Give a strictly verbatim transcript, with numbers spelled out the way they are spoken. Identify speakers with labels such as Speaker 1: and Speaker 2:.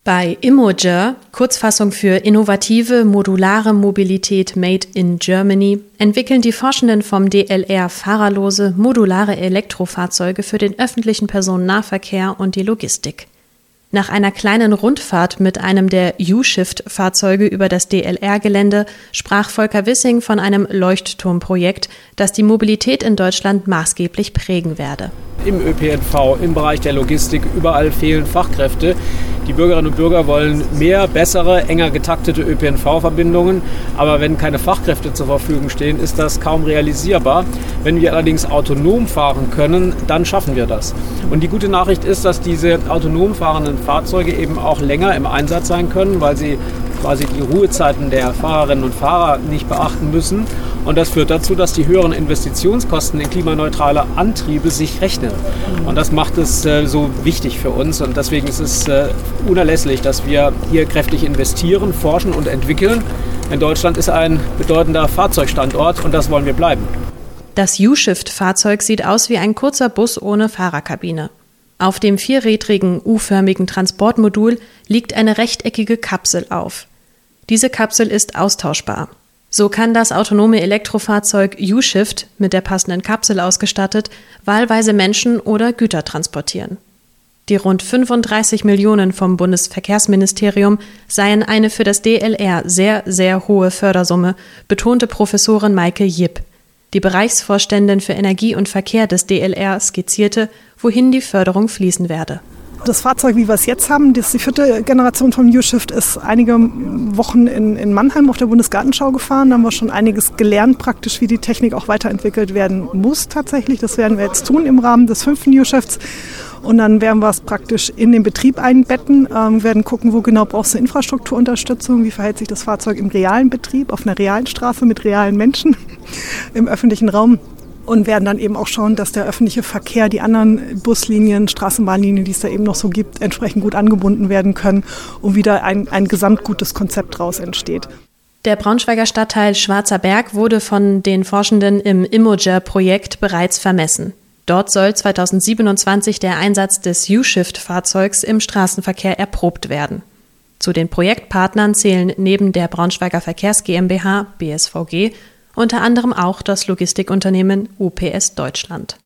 Speaker 1: Bei Imoger, Kurzfassung für innovative, modulare Mobilität Made in Germany, entwickeln die Forschenden vom D L R fahrerlose, modulare Elektrofahrzeuge für den öffentlichen Personennahverkehr und die Logistik. Nach einer kleinen Rundfahrt mit einem der U-Shift-Fahrzeuge über das D L R-Gelände sprach Volker Wissing von einem Leuchtturmprojekt, das die Mobilität in Deutschland maßgeblich prägen werde.
Speaker 2: Im Ö P N V, im Bereich der Logistik, überall fehlen Fachkräfte. Die Bürgerinnen und Bürger wollen mehr, bessere, enger getaktete Ö P N V-Verbindungen. Aber wenn keine Fachkräfte zur Verfügung stehen, ist das kaum realisierbar. Wenn wir allerdings autonom fahren können, dann schaffen wir das. Und die gute Nachricht ist, dass diese autonom fahrenden Fahrzeuge eben auch länger im Einsatz sein können, weil sie quasi die Ruhezeiten der Fahrerinnen und Fahrer nicht beachten müssen. Und das führt dazu, dass die höheren Investitionskosten in klimaneutrale Antriebe sich rechnen. Und das macht es äh, so wichtig für uns. Und deswegen ist es äh, unerlässlich, dass wir hier kräftig investieren, forschen und entwickeln. Denn Deutschland ist ein bedeutender Fahrzeugstandort und das wollen wir bleiben.
Speaker 1: Das U-Shift-Fahrzeug sieht aus wie ein kurzer Bus ohne Fahrerkabine. Auf dem vierrädrigen U-förmigen Transportmodul liegt eine rechteckige Kapsel auf. Diese Kapsel ist austauschbar. So kann das autonome Elektrofahrzeug U-Shift, mit der passenden Kapsel ausgestattet, wahlweise Menschen oder Güter transportieren. Die rund fünfunddreißig Millionen vom Bundesverkehrsministerium seien eine für das D L R sehr, sehr hohe Fördersumme, betonte Professorin Maike Jipp. Die Bereichsvorständin für Energie und Verkehr des D L R skizzierte, wohin die Förderung fließen werde.
Speaker 3: Das Fahrzeug, wie wir es jetzt haben, das ist die vierte Generation vom U-Shift, ist einige Wochen in, in Mannheim auf der Bundesgartenschau gefahren. Da haben wir schon einiges gelernt, praktisch, wie die Technik auch weiterentwickelt werden muss tatsächlich. Das werden wir jetzt tun im Rahmen des fünften U-Shifts. Und dann werden wir es praktisch in den Betrieb einbetten, ähm, werden gucken, wo genau brauchst du Infrastrukturunterstützung, wie verhält sich das Fahrzeug im realen Betrieb, auf einer realen Straße mit realen Menschen im öffentlichen Raum. Und werden dann eben auch schauen, dass der öffentliche Verkehr, die anderen Buslinien, Straßenbahnlinien, die es da eben noch so gibt, entsprechend gut angebunden werden können und wieder ein, ein gesamtgutes Konzept daraus entsteht.
Speaker 1: Der Braunschweiger Stadtteil Schwarzer Berg wurde von den Forschenden im Imoger-Projekt bereits vermessen. Dort soll zweitausendsiebenundzwanzig der Einsatz des U-Shift-Fahrzeugs im Straßenverkehr erprobt werden. Zu den Projektpartnern zählen neben der Braunschweiger Verkehrs GmbH, B S V G, unter anderem auch das Logistikunternehmen U P S Deutschland.